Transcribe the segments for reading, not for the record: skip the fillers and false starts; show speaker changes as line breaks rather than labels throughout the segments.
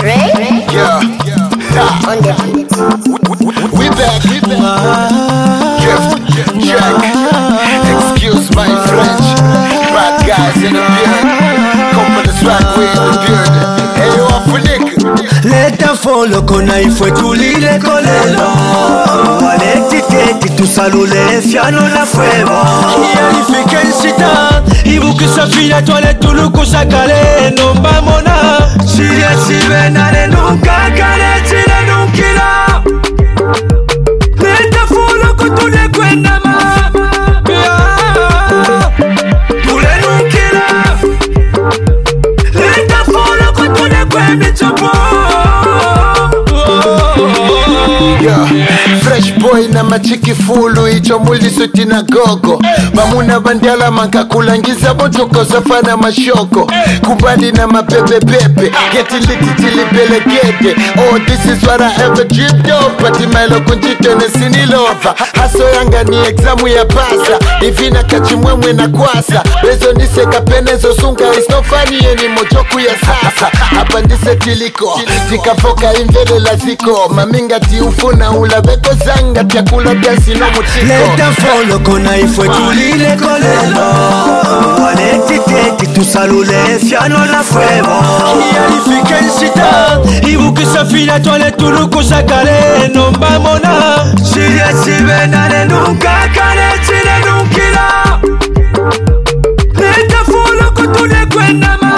Yeah.
On the beat.
We back. Gift, check. Excuse my French. Bad guys in the beard. Company swag, we in the beard. Hey, you off for Nick.
Leta follow kona ifwe tulile kolelo Waleti teti tusalule fiano na fuego Yalifike nsita Ibukisa fila toale tuluku sakale Nomba mona Chile chive nane nunca kane chile nunkila Leta follow kutule kwenda ma Tule nunkila Leta follow kutule kwenda chopo
Yeah. Fresh boy na machiki fulu icho muli suti na gogo Mamuna bandala mankakulangiza motoko safana mashoko Kumbadi na mapepe Getting lit till belegete Oh, this is what I ever dreamed of Pati mailo kunjito na sinilova Haso yanga ni examu ya pasa Divina kachimwemwe na kwasa Bezo nise kapenezo sunga It's no funny eni mojoku ya sasa Hapa ndise tiliko Tikapoka imvele laziko Maminga ti ufuna ula beko zanga Tiakula kiasi no mutiko
Leta follow kona ifwe tulile kolelo Waleti teti tusalule fiano na fuego Yalifike nsita Ibukisa fila toale tuluku sakale Nomba mona Chile chive nane nunca kane chile nunkila Leta follow kutule kwenda ma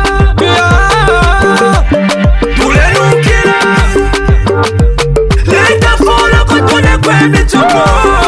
Tule nunkila Leta follow kutule kwenda chopo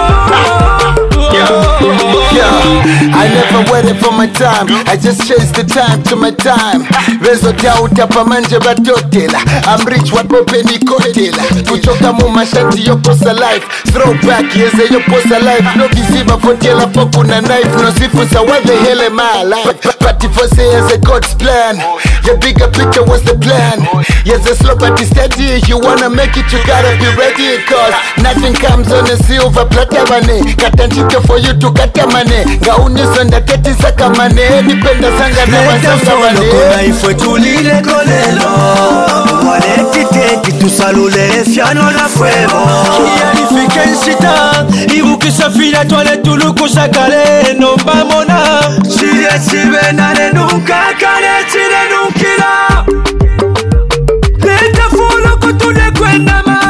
I never waited for my time I just chased the time to my time Rezo dauta pamanje batotela I'm rich what popeni kotela Kuchoka mu mashanti yoposa life Throwback yeze yoposa life No viziba fotela foku na knife No sifusa what the hell am I alive Party for say as a God's plan Your bigger picture was the plan Yes a slow but steady If you wanna make it you gotta be ready Cause nothing comes on a silver platter bane Katanchike for you to kata mane Gauni sonda teti saka mane Nipenda sanga na masanga mane
Kona ifwe tulile kolelo Waleti teti tusalule fiano na fuego Yalifike nsita Ibukisa fila toale tuluku sakale Nomba mona Chile chive nane nunca kane chile nunkila Leta follow kutule kwenda ma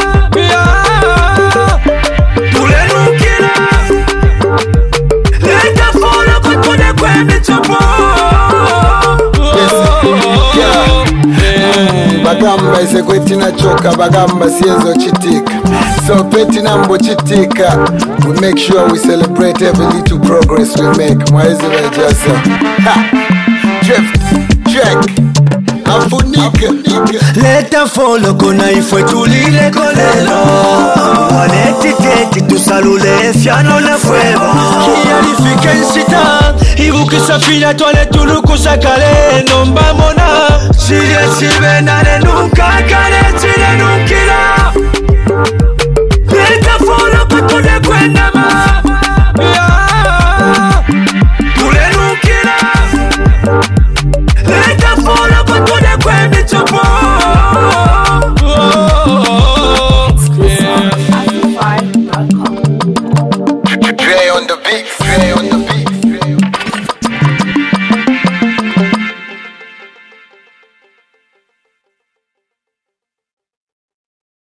Tule nunkila Leta follow kutule kwenda chopo
Bagamba ise kwetina choka Bagamba siezo chitika So peti nambo chitika We make sure we celebrate every little progress we make Mwaizi wajasa Drift, check Afunika
Leta follow kona ifwe tulile kolelo Waleti teti tusalule fiano na fuego Yalifike nsita Ibukisa fila toale tuluku sakale Nomba mona Chile chive nane nunca kane chile nunkila